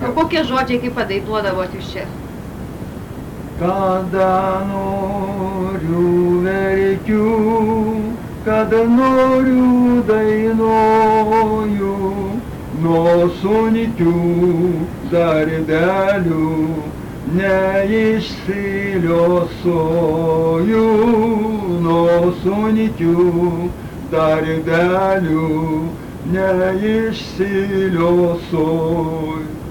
O kokie žodžiai, kaip padainuodavot jūs čia? Kada noriu verkiu, kada noriu dainuoju, nuo sunkių darbelių neišsiliosoju, nuo sunkių darbelių neišsiliosoju.